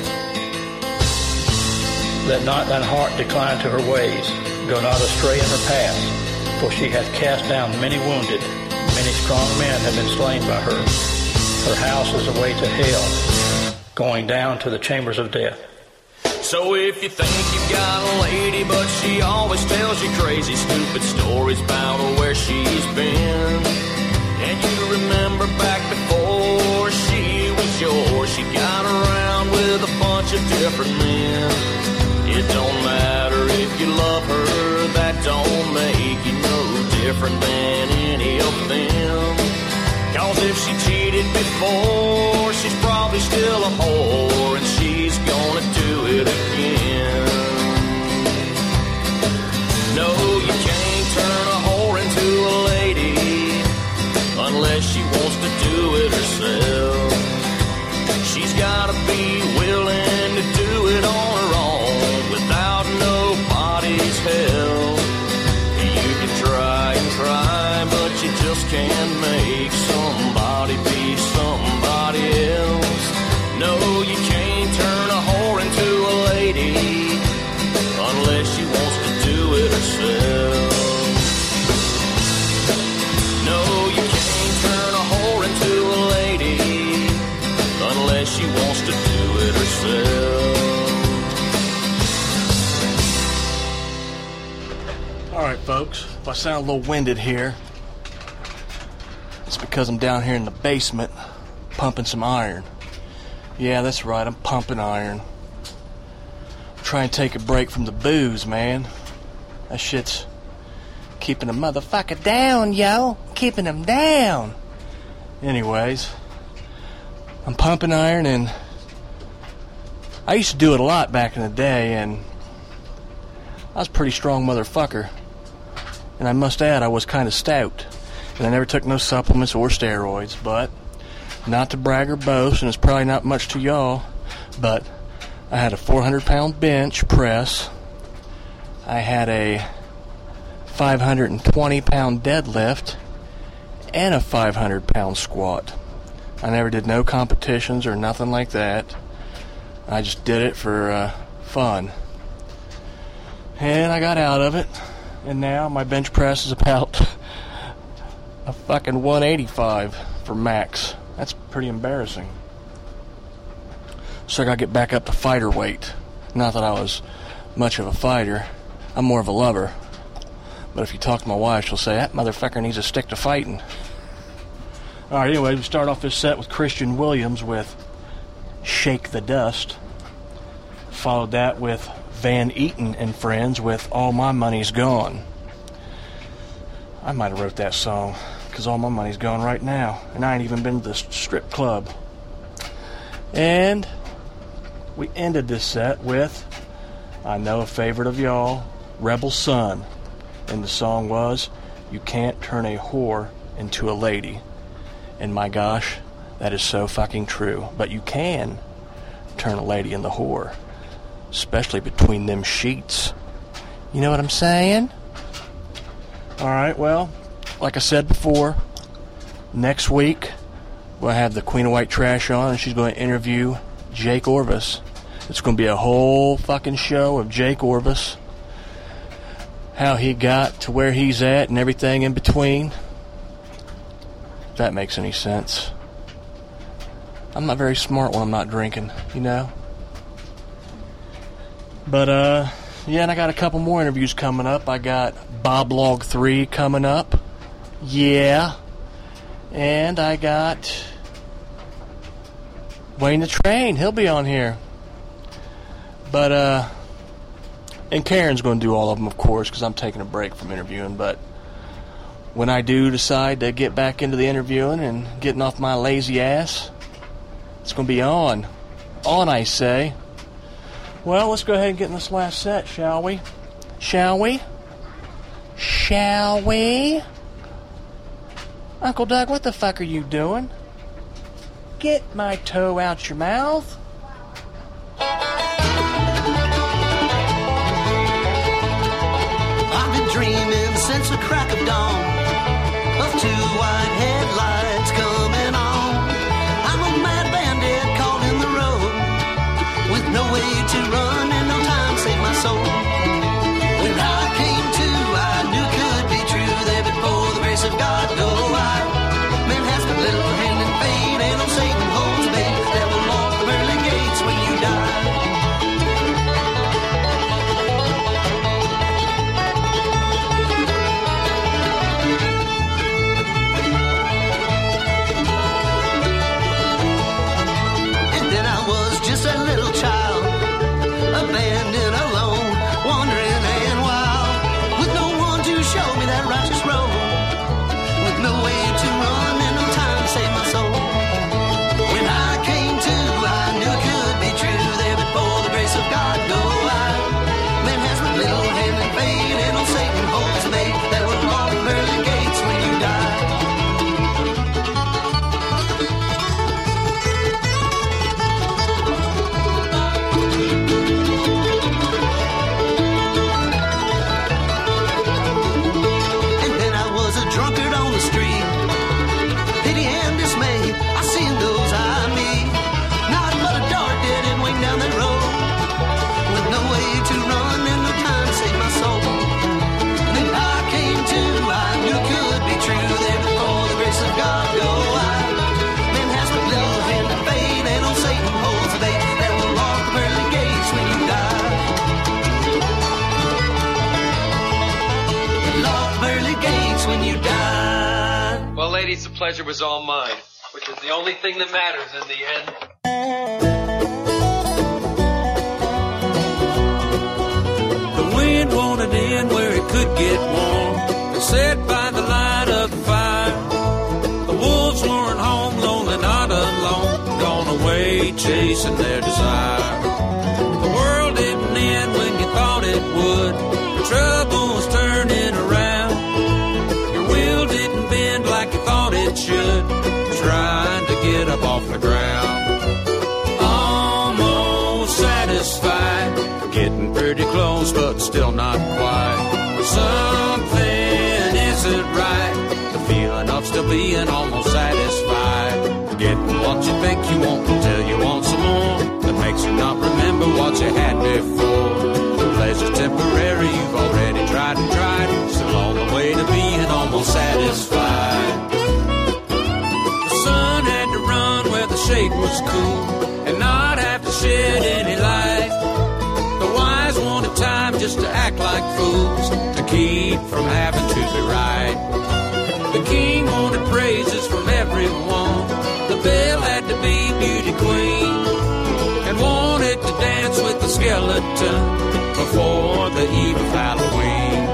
Speaker 22: Let not thine heart decline to her ways, go not astray in her paths, for she hath cast down many wounded, many strong men have been slain by her. Her house is a way to hell, going down to the chambers of death.
Speaker 21: So if you think you've got a lady, but she always tells you crazy, stupid stories about where she's been, and you remember back before she was yours, she got around with a bunch of different men. It don't matter if you love her, that don't make you no different than any of them. Cause if she cheated before, she's probably still a whore, and she's gonna do it again. No, you can't herself. She's gotta be willing to do it on her own without nobody's help. You can try and try, but you just can't make somebody be somebody else. No, you can't turn a whore into a lady unless she wants to do it herself. No, you can't turn a whore into a lady unless she wants to do it herself.
Speaker 3: All right, folks, if I sound a little winded here, it's because I'm down here in the basement pumping some iron. Yeah, that's right, I'm pumping iron. I'm trying to take a break from the booze, man. That shit's keeping a motherfucker down, yo. Keeping him down. Anyways, I'm pumping iron, and I used to do it a lot back in the day, and I was a pretty strong motherfucker. And I must add, I was kind of stout. And I never took no supplements or steroids, but not to brag or boast, and it's probably not much to y'all, but I had a four hundred pound bench press. I had a five hundred twenty pound deadlift and a five hundred pound squat. I never did no competitions or nothing like that. I just did it for uh, fun. And I got out of it, and now my bench press is about a fucking one eighty-five for max. That's pretty embarrassing. So I gotta get back up to fighter weight. Not that I was much of a fighter. I'm more of a lover. But if you talk to my wife, she'll say, that motherfucker needs to stick to fighting. Alright, anyway, we start off this set with Christian Williams with Shake the Dust. Followed that with Van Eaton and Friends with All My Money's Gone. I might have wrote that song, because all my money's gone right now, and I ain't even been to the strip club. And we ended this set with, I know a favorite of y'all, Rebel Sun. And the song was, You Can't Turn a Whore into a Lady. And my gosh, that is so fucking true. But you can turn a lady into a whore, especially between them sheets. You know what I'm saying? Alright, well, like I said before, next week we'll have the Queen of White Trash on, and she's going to interview Jake Orvis. It's going to be a whole fucking show of Jake Orvis, how he got to where he's at and everything in between. If that makes any sense. I'm not very smart when I'm not drinking, you know? But, uh, yeah, and I got a couple more interviews coming up. I got Bob Log three coming up. Yeah. And I got Wayne the Train. He'll be on here. But, uh, and Karen's going to do all of them, of course, because I'm taking a break from interviewing. But when I do decide to get back into the interviewing and getting off my lazy ass, it's going to be on. On, I say. Well, let's go ahead and get in this last set, shall we? Shall we? Shall we? Uncle Doug, what the fuck are you doing? Get my toe out your mouth.
Speaker 10: I've been dreaming since the crack of dawn of two white headlights coming on. I'm a mad bandit caught in the road with no way to run and no time to save my soul. When I came to, I knew could be true that before the grace of God go I. Man has but little hand in fate, and no Satan holds bait that will lock the pearly gates when you die. Just a little child, abandoned alone,
Speaker 1: ladies, the pleasure was all mine, which is the only thing that matters in the end.
Speaker 6: The wind wanted in where it could get warm. They sat by the light of the fire. The wolves weren't home, lonely, not alone, gone away chasing their desire. The world didn't end when you thought it would. The trouble was turning around. Your wheel didn't bend like you thought it should, trying to get up off the ground. Almost satisfied, getting pretty close, but still not quite. Something isn't right, the feeling of still being almost satisfied. Getting what you think you want until you want some more. That makes you not remember what you had before. The pleasure's temporary, you've already tried and tried. Still on the way to being almost satisfied. The sun had to run where the shade was cool and not have to shed any light. The wise wanted time just to act like fools, to keep from having to be right. The king wanted praises from everyone. The belle had to be beauty queen and wanted to dance with the skeleton before the eve of Halloween.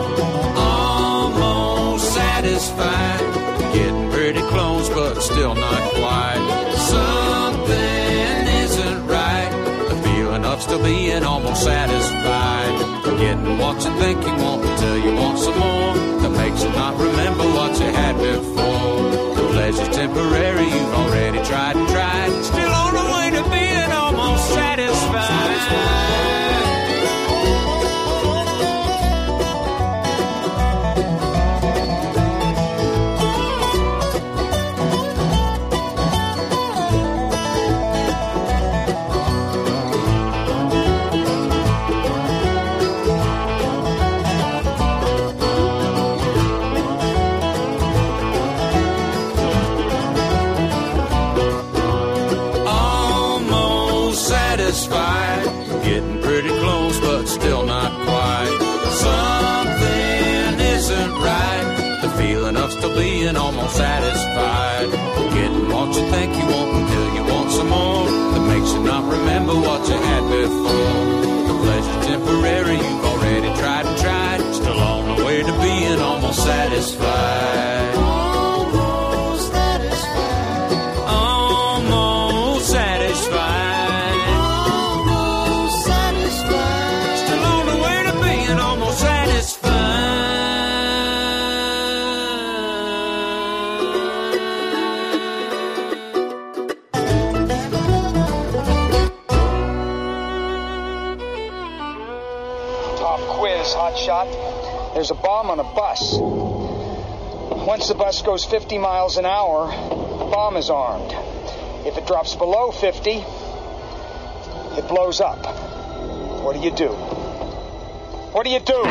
Speaker 6: Almost satisfied, getting pretty close, but still not quite. Something isn't right, the feeling of still being almost satisfied. Getting what you think you want until you want some more. That makes you not remember what you had before. The pleasure's temporary, you've already tried and tried. Still on the way to being almost satisfied. Getting pretty close, but still not quite. Something isn't right, the feeling of still being almost satisfied. Getting what you think you want until you want some more. That makes you not remember what you had before. The pleasure's temporary, you've already tried and tried. Still on the way to being almost satisfied. Almost satisfied. Almost satisfied.
Speaker 2: Hotshot, there's a bomb on a bus. Once the bus goes fifty miles an hour, the bomb is armed. If it drops below fifty, it blows up. What do you do? What do you do?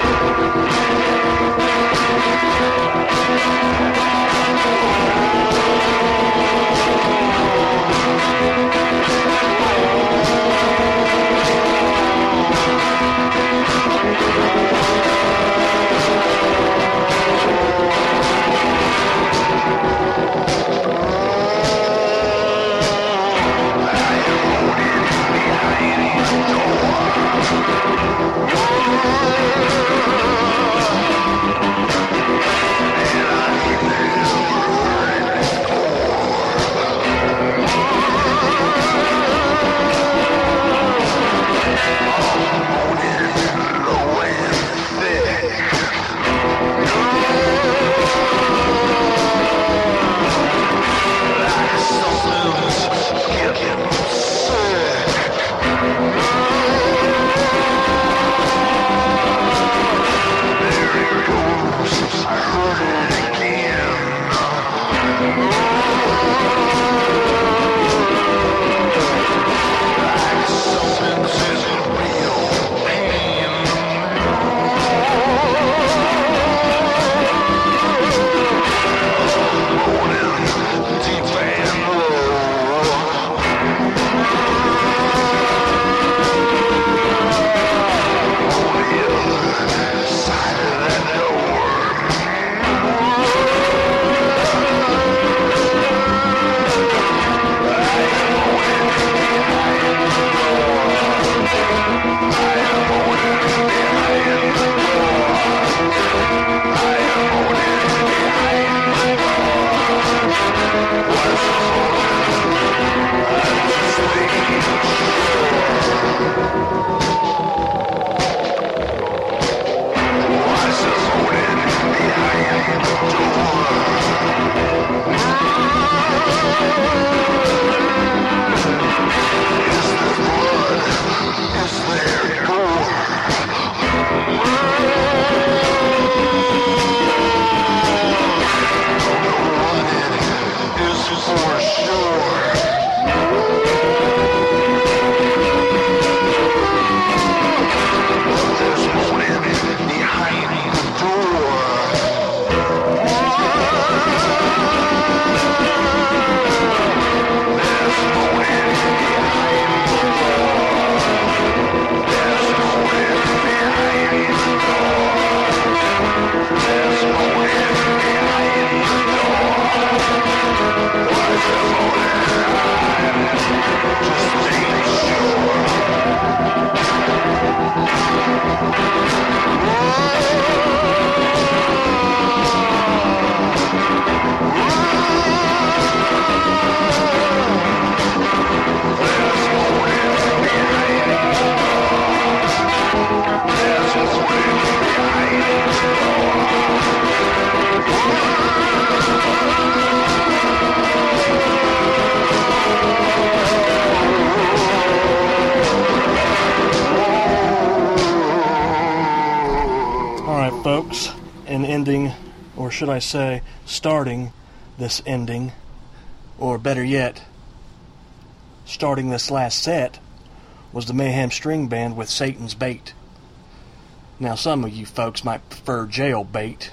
Speaker 3: folks, in ending, or should I say, starting this ending, or better yet, starting this last set, was the Mayhem String Band with Satan's Bait. Now, some of you folks might prefer Jail Bait.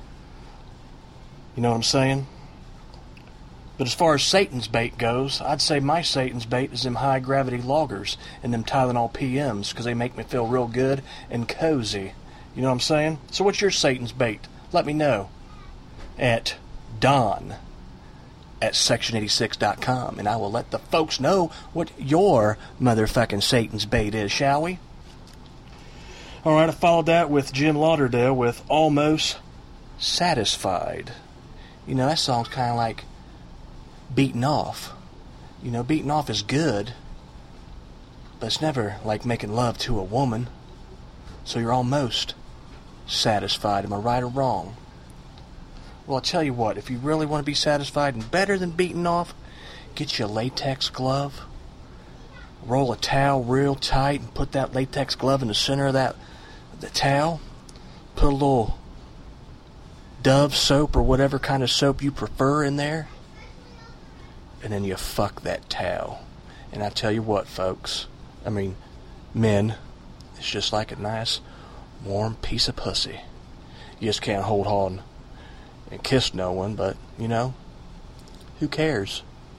Speaker 3: You know what I'm saying? But as far as Satan's Bait goes, I'd say my Satan's Bait is them high-gravity loggers and them Tylenol P Ms, because they make me feel real good and cozy. You know what I'm saying? So what's your Satan's Bait? Let me know at Don at section eighty-six dot com, and I will let the folks know what your motherfucking Satan's Bait is, shall we? Alright, I followed that with Jim Lauderdale with Almost Satisfied. You know, that song's kind of like beating off. You know, beating off is good, but it's never like making love to a woman. So you're almost satisfied. Am I right or wrong? Well, I'll tell you what, if you really want to be satisfied and better than beating off, get you a latex glove, roll a towel real tight and put that latex glove in the center of that the towel, put a little Dove soap or whatever kind of soap you prefer in there, and then you fuck that towel. And I tell you what, folks, I mean, men, it's just like a nice, warm piece of pussy. You just can't hold on and kiss no one, but, you know, who cares?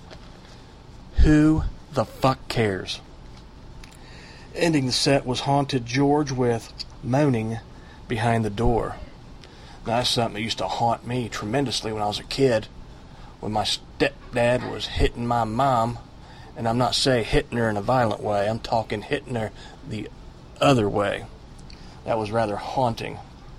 Speaker 3: Who the fuck cares? Ending the set was Haunted George with Moaning Behind the Door. Now, that's something that used to haunt me tremendously when I was a kid, when my stepdad was hitting my mom, and I'm not saying hitting her in a violent way, I'm talking hitting her the other way. That was rather haunting.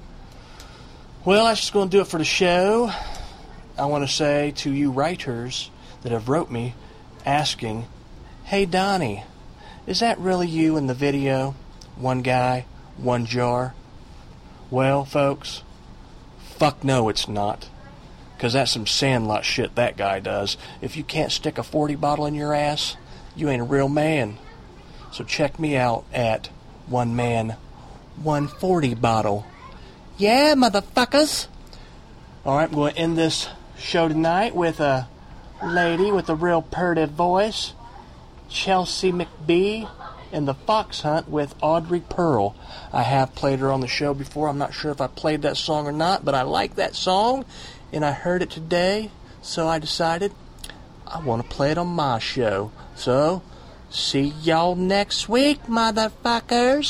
Speaker 3: Well, that's just going to do it for the show. I want to say to you writers that have wrote me asking, hey Donnie, is that really you in the video? One guy, one jar? Well, folks, fuck no it's not. Because that's some Sandlot shit that guy does. If you can't stick a forty bottle in your ass, you ain't a real man. So check me out at One Man, one forty bottle. Yeah, motherfuckers. Alright, I'm going to end this show tonight with a lady with a real purty voice. Chelsea McBee and the Fox Hunt with Audrey Pearl. I have played her on the show before. I'm not sure if I played that song or not, but I like that song, and I heard it today, so I decided I want to play it on my show. So, see y'all next week, motherfuckers.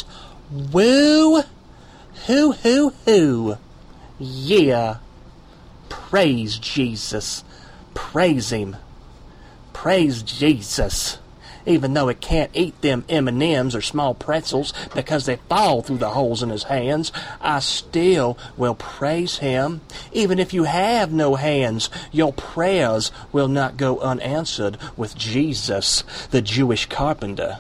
Speaker 3: Woo! Hoo, hoo, hoo. Yeah. Praise Jesus. Praise Him. Praise Jesus. Even though it can't eat them M and M's or small pretzels because they fall through the holes in His hands, I still will praise Him. Even if you have no hands, your prayers will not go unanswered with Jesus, the Jewish carpenter.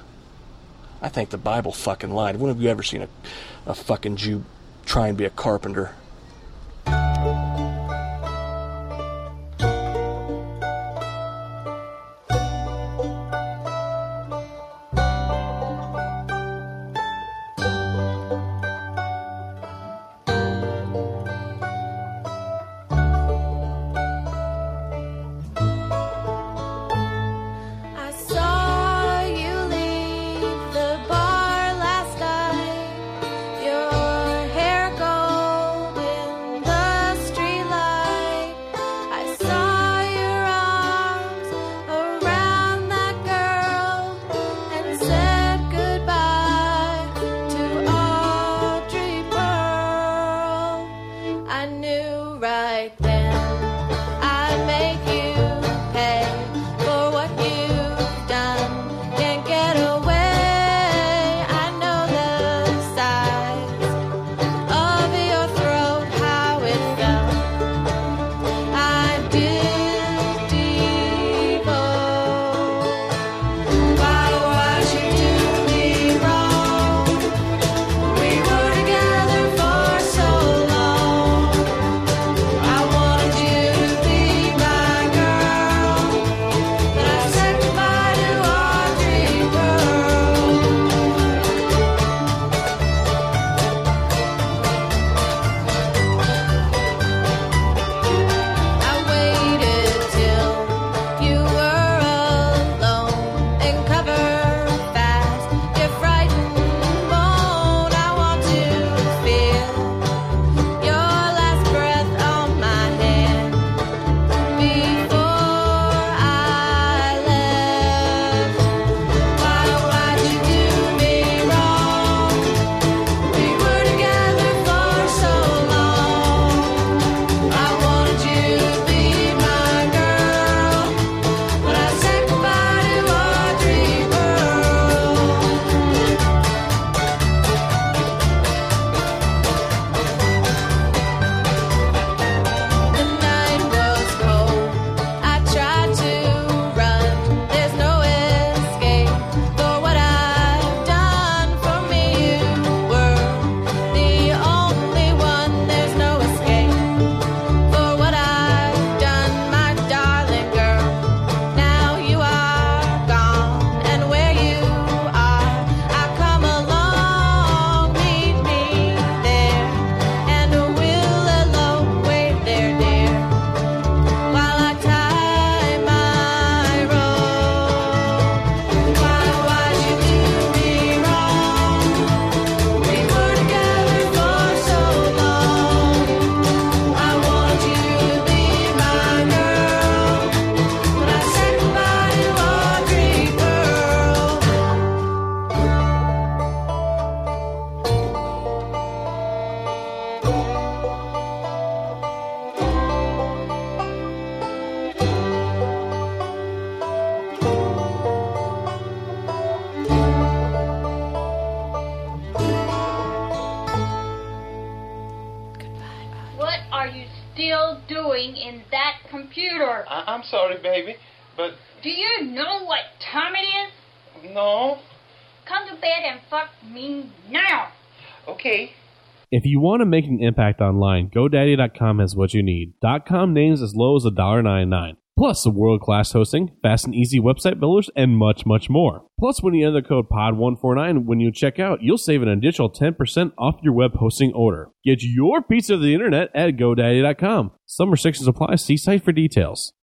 Speaker 3: I think the Bible fucking lied. When have you ever seen a, a fucking Jew try and be a carpenter?
Speaker 10: I wanna
Speaker 5: are you still doing in that computer?
Speaker 7: I- I'm sorry, baby, but...
Speaker 5: Do you know what time it is?
Speaker 7: No.
Speaker 5: Come to bed and fuck me now.
Speaker 7: Okay.
Speaker 23: If you want to make an impact online, GoDaddy dot com has what you need. .com names as low as one dollar ninety-nine. Plus a world-class hosting, fast and easy website builders, and much, much more. Plus, when you enter the code P O D one forty-nine when you check out, you'll save an additional ten percent off your web hosting order. Get your piece of the internet at GoDaddy dot com. Some restrictions apply. See site for details.